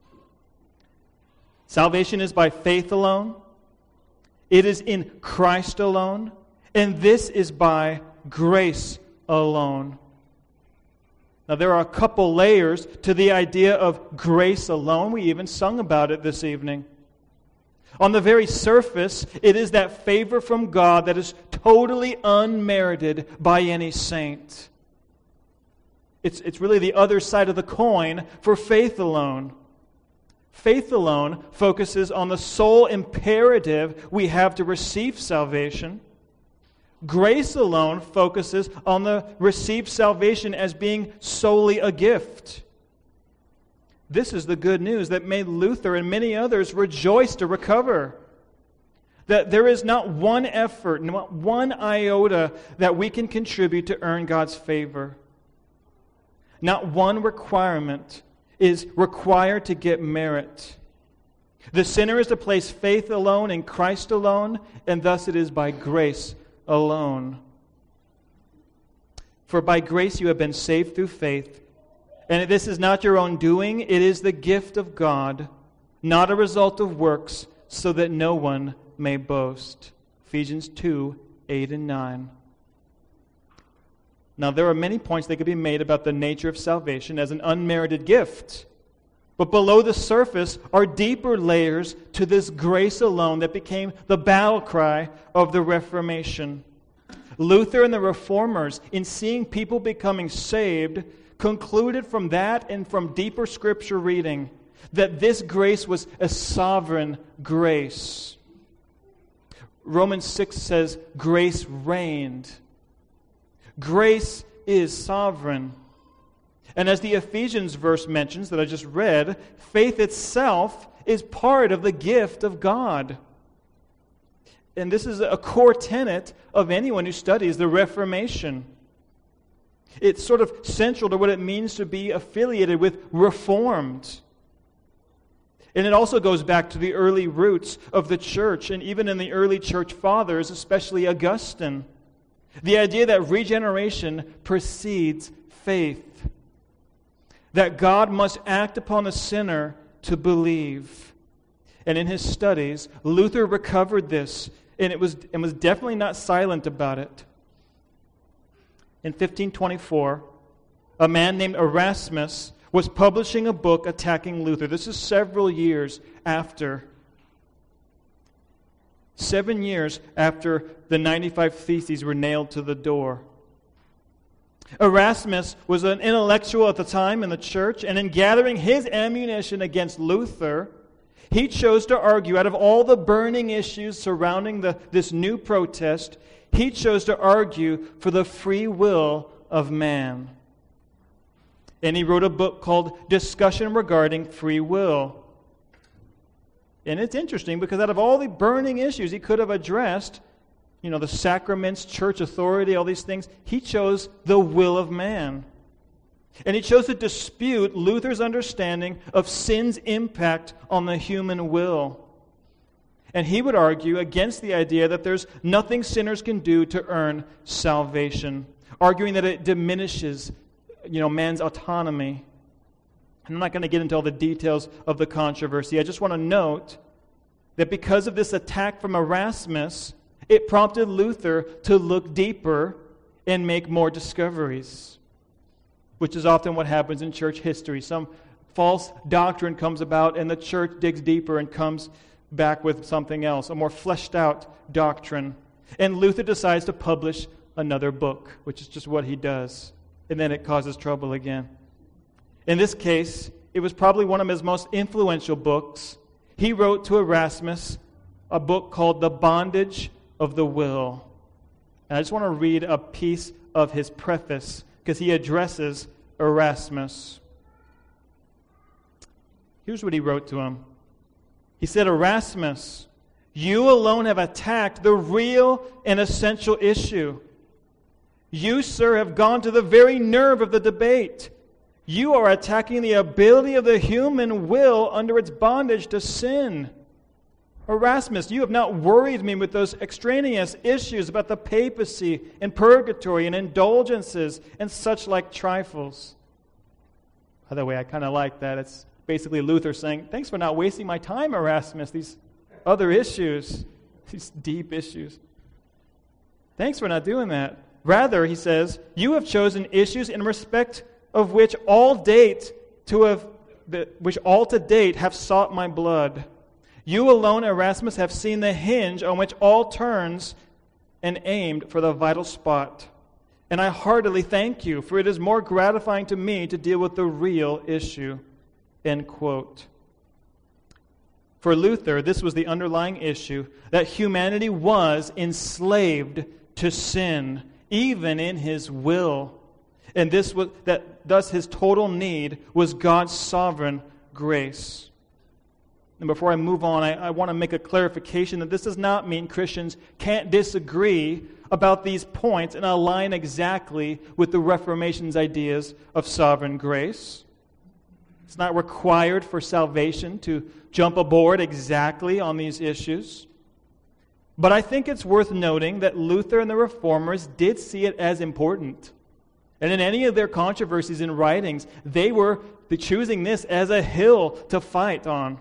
[SPEAKER 1] Salvation is by faith alone. It is in Christ alone. And this is by grace alone. Now, there are a couple layers to the idea of grace alone. We even sung about it this evening. On the very surface, it is that favor from God that is totally unmerited by any saint. It's, it's really the other side of the coin for faith alone. Faith alone focuses on the sole imperative we have to receive salvation. Grace alone focuses on the received salvation as being solely a gift. This is the good news that made Luther and many others rejoice to recover. That there is not one effort, not one iota that we can contribute to earn God's favor. Not one requirement is required to get merit. The sinner is to place faith alone in Christ alone, and thus it is by grace alone. For by grace you have been saved through faith, and this is not your own doing, it is the gift of God, not a result of works, so that no one may boast. Ephesians two, eight and nine. Now, there are many points that could be made about the nature of salvation as an unmerited gift. But below the surface are deeper layers to this grace alone that became the battle cry of the Reformation. Luther and the Reformers, in seeing people becoming saved, concluded from that and from deeper Scripture reading that this grace was a sovereign grace. Romans six says, grace reigned. Grace is sovereign. And as the Ephesians verse mentions that I just read, faith itself is part of the gift of God. And this is a core tenet of anyone who studies the Reformation. It's sort of central to what it means to be affiliated with Reformed. And it also goes back to the early roots of the church, and even in the early church fathers, especially Augustine. The idea that regeneration precedes faith. That God must act upon the sinner to believe. And in his studies, Luther recovered this, and it was, and was definitely not silent about it. in fifteen twenty-four, a man named Erasmus was publishing a book attacking Luther. This is several years after, seven years after the ninety-five Theses were nailed to the door. Erasmus was an intellectual at the time in the church, and in gathering his ammunition against Luther, he chose to argue, out of all the burning issues surrounding the, this new protest, he chose to argue for the free will of man. And he wrote a book called Discussion Regarding Free Will. And it's interesting because out of all the burning issues he could have addressed, you know, the sacraments, church authority, all these things, he chose the will of man. And he chose to dispute Luther's understanding of sin's impact on the human will. And he would argue against the idea that there's nothing sinners can do to earn salvation, arguing that it diminishes, you know, man's autonomy. And I'm not going to get into all the details of the controversy. I just want to note that because of this attack from Erasmus, it prompted Luther to look deeper and make more discoveries, which is often what happens in church history. Some false doctrine comes about and the church digs deeper and comes back with something else, a more fleshed out doctrine. And Luther decides to publish another book, which is just what he does. And then it causes trouble again. In this case, it was probably one of his most influential books. He wrote to Erasmus a book called The Bondage of the Will. And I just want to read a piece of his preface because he addresses Erasmus. Here's what he wrote to him. He said, Erasmus, you alone have attacked the real and essential issue. You, sir, have gone to the very nerve of the debate. You are attacking the ability of the human will under its bondage to sin. Erasmus, you have not worried me with those extraneous issues about the papacy and purgatory and indulgences and such like trifles. By the way, I kind of like that. It's basically Luther saying, thanks for not wasting my time, Erasmus, these other issues, these deep issues. Thanks for not doing that. Rather, he says, you have chosen issues in respect of which all date to have, which all to date have sought my blood. You alone, Erasmus, have seen the hinge on which all turns and aimed for the vital spot. And I heartily thank you, for it is more gratifying to me to deal with the real issue. End quote. For Luther, this was the underlying issue, that humanity was enslaved to sin, even in his will. And this was that thus his total need was God's sovereign grace. And before I move on, I, I want to make a clarification that this does not mean Christians can't disagree about these points and align exactly with the Reformation's ideas of sovereign grace. It's not required for salvation to jump aboard exactly on these issues. But I think it's worth noting that Luther and the Reformers did see it as important. And in any of their controversies and writings, they were choosing this as a hill to fight on.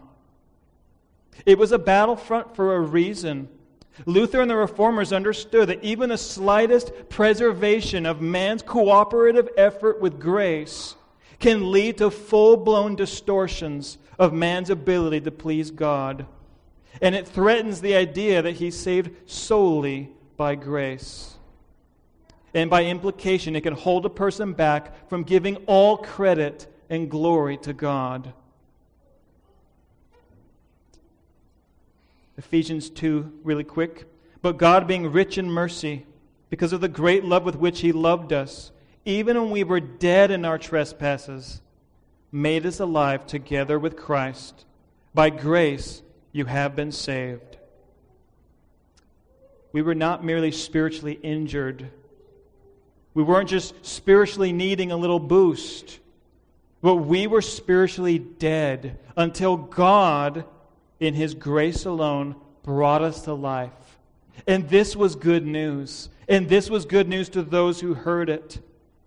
[SPEAKER 1] It was a battlefront for a reason. Luther and the Reformers understood that even the slightest preservation of man's cooperative effort with grace can lead to full-blown distortions of man's ability to please God. And it threatens the idea that he's saved solely by grace. And by implication, it can hold a person back from giving all credit and glory to God. Ephesians two, really quick. But God, being rich in mercy, because of the great love with which He loved us, even when we were dead in our trespasses, made us alive together with Christ. By grace you have been saved. We were not merely spiritually injured. We weren't just spiritually needing a little boost. But we were spiritually dead until God, in His grace alone, brought us to life. And this was good news. And this was good news to those who heard it.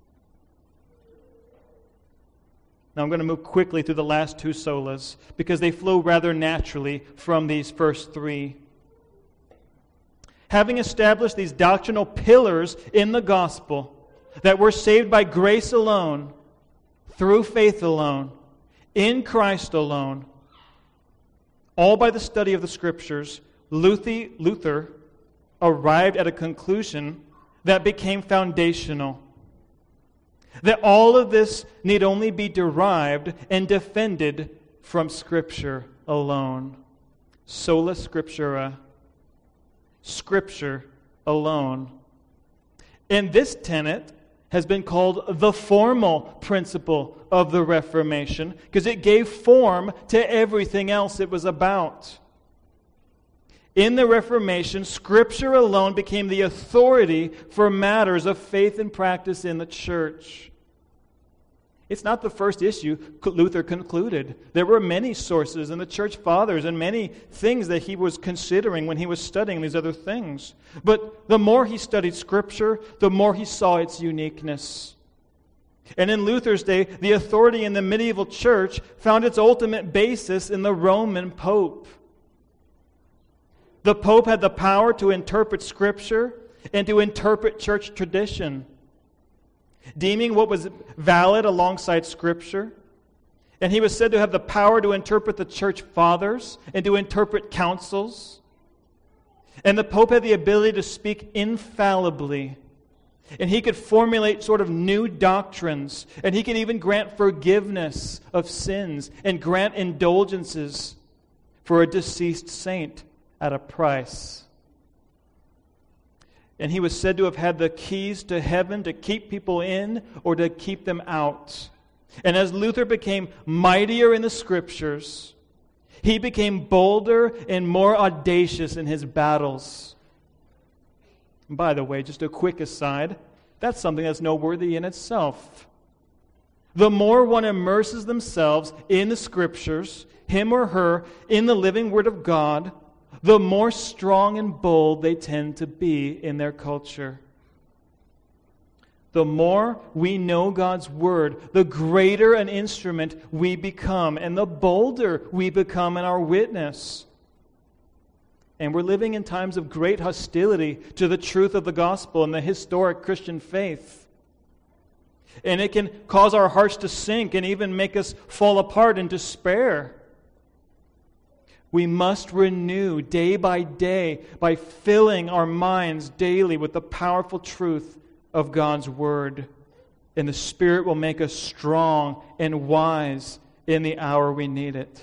[SPEAKER 1] Now I'm going to move quickly through the last two solas because they flow rather naturally from these first three. Having established these doctrinal pillars in the gospel, that we're saved by grace alone, through faith alone, in Christ alone, all by the study of the Scriptures, Luther, Luther arrived at a conclusion that became foundational. That all of this need only be derived and defended from Scripture alone. Sola Scriptura. Scripture alone. And this tenet has been called the formal principle of the Reformation because it gave form to everything else it was about. In the Reformation, Scripture alone became the authority for matters of faith and practice in the church. It's not the first issue Luther concluded. There were many sources in the church fathers and many things that he was considering when he was studying these other things. But the more he studied Scripture, the more he saw its uniqueness. And in Luther's day, the authority in the medieval church found its ultimate basis in the Roman Pope. The Pope had the power to interpret Scripture and to interpret church tradition, deeming what was valid alongside Scripture. And he was said to have the power to interpret the church fathers and to interpret councils. And the Pope had the ability to speak infallibly. And he could formulate sort of new doctrines. And he could even grant forgiveness of sins and grant indulgences for a deceased saint at a price. And he was said to have had the keys to heaven to keep people in or to keep them out. And as Luther became mightier in the Scriptures, he became bolder and more audacious in his battles. And by the way, just a quick aside, that's something that's noteworthy in itself. The more one immerses themselves in the Scriptures, him or her, in the living Word of God, the more strong and bold they tend to be in their culture. The more we know God's Word, the greater an instrument we become, and the bolder we become in our witness. And we're living in times of great hostility to the truth of the gospel and the historic Christian faith. And it can cause our hearts to sink and even make us fall apart in despair. We must renew day by day by filling our minds daily with the powerful truth of God's Word. And the Spirit will make us strong and wise in the hour we need it.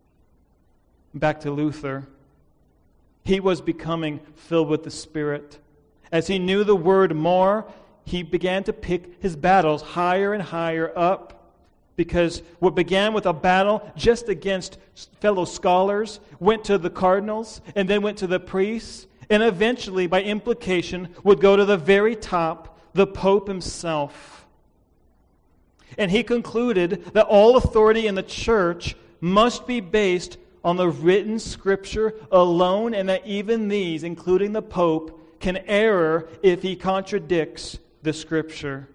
[SPEAKER 1] Back to Luther. He was becoming filled with the Spirit. As he knew the Word more, he began to pick his battles higher and higher up. Because what began with a battle just against fellow scholars went to the cardinals and then went to the priests and eventually, by implication, would go to the very top, the Pope himself. And he concluded that all authority in the church must be based on the written Scripture alone, and that even these, including the Pope, can err if he contradicts the Scripture.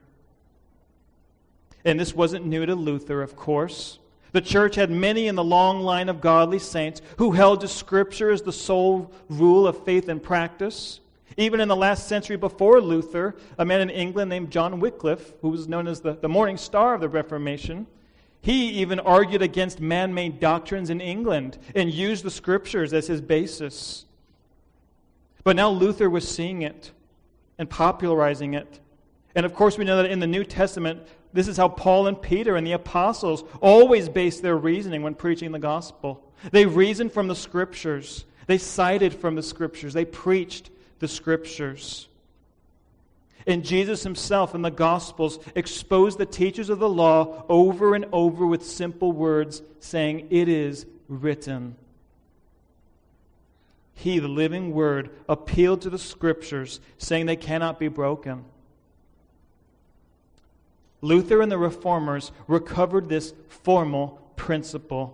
[SPEAKER 1] And this wasn't new to Luther, of course. The church had many in the long line of godly saints who held to Scripture as the sole rule of faith and practice. Even in the last century before Luther, a man in England named John Wycliffe, who was known as the, the morning star of the Reformation, he even argued against man-made doctrines in England and used the Scriptures as his basis. But now Luther was seeing it and popularizing it. And of course we know that in the New Testament, this is how Paul and Peter and the apostles always based their reasoning when preaching the gospel. They reasoned from the Scriptures. They cited from the Scriptures. They preached the Scriptures. And Jesus himself in the Gospels exposed the teachers of the law over and over with simple words, saying, "It is written." He, the living Word, appealed to the Scriptures, saying they cannot be broken. Luther and the Reformers recovered this formal principle.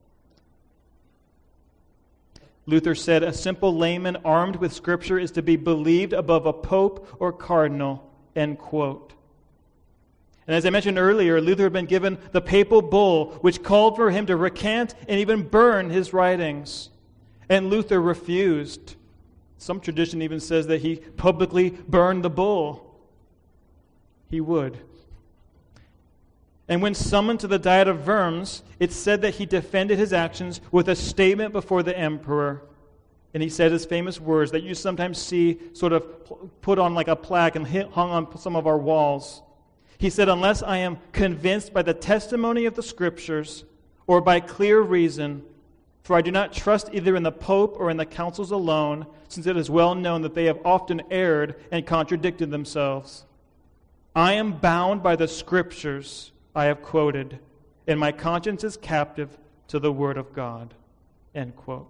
[SPEAKER 1] Luther said, "A simple layman armed with Scripture is to be believed above a pope or cardinal," end quote. And as I mentioned earlier, Luther had been given the papal bull, which called for him to recant and even burn his writings. And Luther refused. Some tradition even says that he publicly burned the bull. he would. And when summoned to the Diet of Worms, it's said that he defended his actions with a statement before the emperor. And he said his famous words that you sometimes see sort of put on like a plaque and hung on some of our walls. He said, "Unless I am convinced by the testimony of the Scriptures or by clear reason, for I do not trust either in the Pope or in the councils alone, since it is well known that they have often erred and contradicted themselves. I am bound by the Scriptures I have quoted, and my conscience is captive to the Word of God." End quote.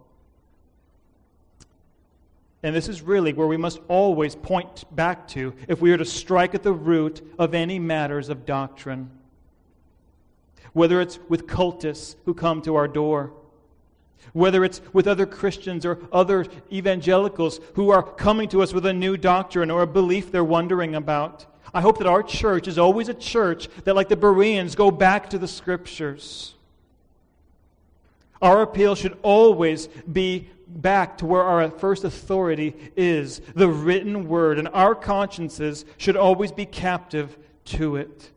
[SPEAKER 1] And this is really where we must always point back to if we are to strike at the root of any matters of doctrine. Whether it's with cultists who come to our door, whether it's with other Christians or other evangelicals who are coming to us with a new doctrine or a belief they're wondering about. I hope that our church is always a church that, like the Bereans, go back to the Scriptures. Our appeal should always be back to where our first authority is, the written Word, and our consciences should always be captive to it.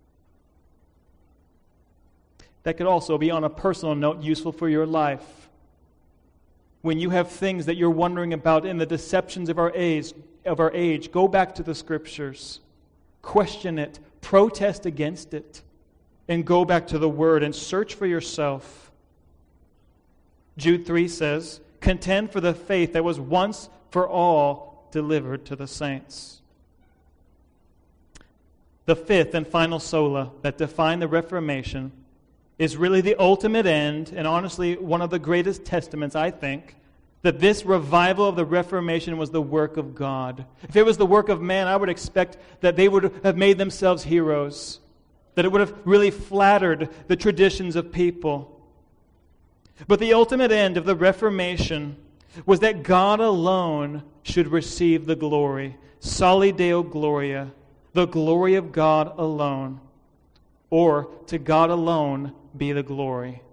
[SPEAKER 1] That could also be, on a personal note, useful for your life. When you have things that you're wondering about in the deceptions of our age, of our age, go back to the Scriptures. Question it, protest against it, and go back to the Word and search for yourself. Jude three says, "Contend for the faith that was once for all delivered to the saints." The fifth and final sola that defined the Reformation is really the ultimate end, and honestly one of the greatest testaments, I think, that this revival of the Reformation was the work of God. If it was the work of man, I would expect that they would have made themselves heroes, that it would have really flattered the traditions of people. But the ultimate end of the Reformation was that God alone should receive the glory. Soli Deo Gloria, the glory of God alone. Or, to God alone be the glory.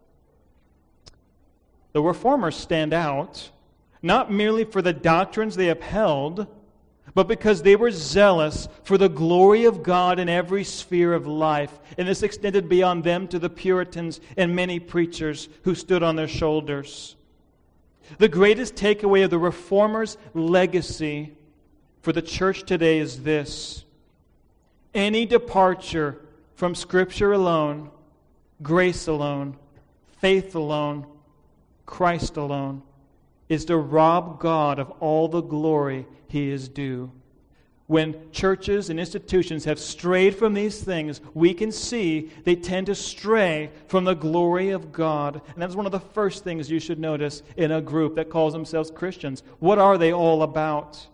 [SPEAKER 1] The Reformers stand out, not merely for the doctrines they upheld, but because they were zealous for the glory of God in every sphere of life. And this extended beyond them to the Puritans and many preachers who stood on their shoulders. The greatest takeaway of the Reformers' legacy for the church today is this: any departure from Scripture alone, grace alone, faith alone, Christ alone, is to rob God of all the glory He is due. When churches and institutions have strayed from these things, we can see they tend to stray from the glory of God. And that's one of the first things you should notice in a group that calls themselves Christians. What are they all about?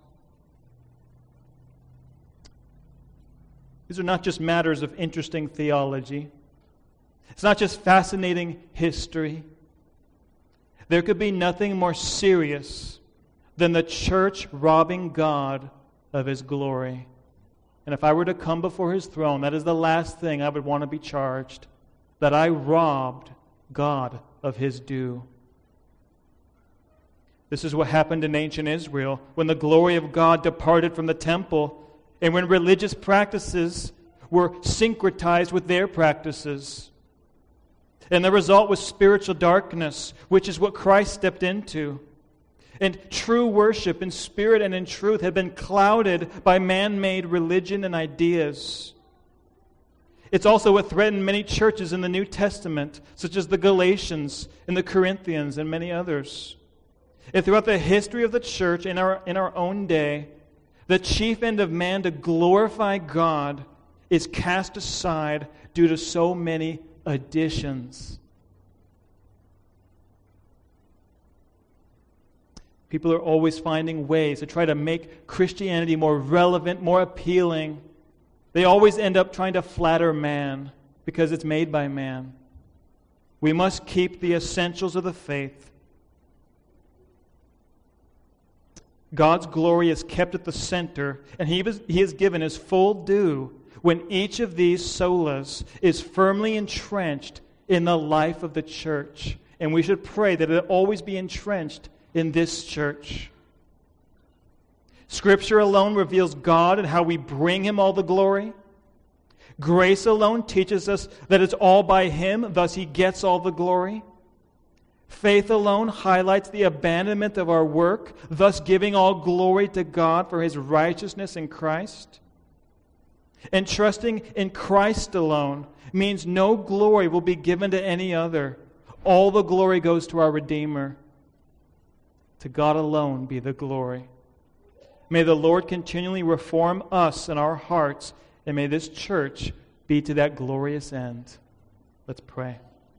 [SPEAKER 1] These are not just matters of interesting theology. It's not just fascinating history. There could be nothing more serious than the church robbing God of His glory. And if I were to come before His throne, that is the last thing I would want to be charged, that I robbed God of His due. This is what happened in ancient Israel when the glory of God departed from the temple and when religious practices were syncretized with their practices. And the result was spiritual darkness, which is what Christ stepped into. And true worship in spirit and in truth had been clouded by man-made religion and ideas. It's also what threatened many churches in the New Testament, such as the Galatians and the Corinthians and many others. And throughout the history of the church in our, in our own day, the chief end of man to glorify God is cast aside due to so many additions. People are always finding ways to try to make Christianity more relevant, more appealing. They always end up trying to flatter man because it's made by man. We must keep the essentials of the faith. God's glory is kept at the center, and He was, He is given His full due when each of these solas is firmly entrenched in the life of the church. And we should pray that it always be entrenched in this church. Scripture alone reveals God and how we bring Him all the glory. Grace alone teaches us that it's all by Him, thus He gets all the glory. Faith alone highlights the abandonment of our work, thus giving all glory to God for His righteousness in Christ. And trusting in Christ alone means no glory will be given to any other. All the glory goes to our Redeemer. To God alone be the glory. May the Lord continually reform us in our hearts, and may this church be to that glorious end. Let's pray.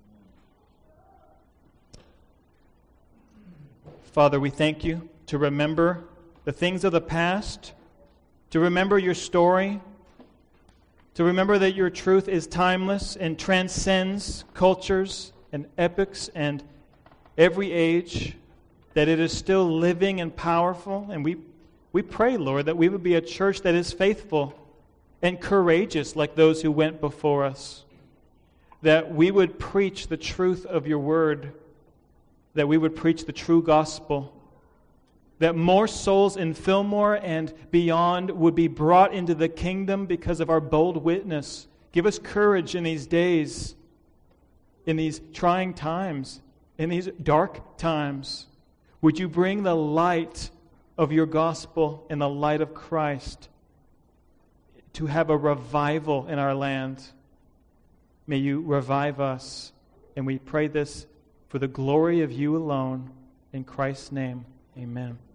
[SPEAKER 1] Father, we thank you to remember the things of the past, to remember your story, to remember that your truth is timeless and transcends cultures and epochs and every age, that it is still living and powerful. And we, we pray, Lord, that we would be a church that is faithful and courageous like those who went before us, that we would preach the truth of your word, that we would preach the true gospel, that more souls in Fillmore and beyond would be brought into the kingdom because of our bold witness. Give us courage in these days, in these trying times, in these dark times. Would you bring the light of your gospel and the light of Christ to have a revival in our land? May you revive us, and we pray this for the glory of you alone. In Christ's name, amen.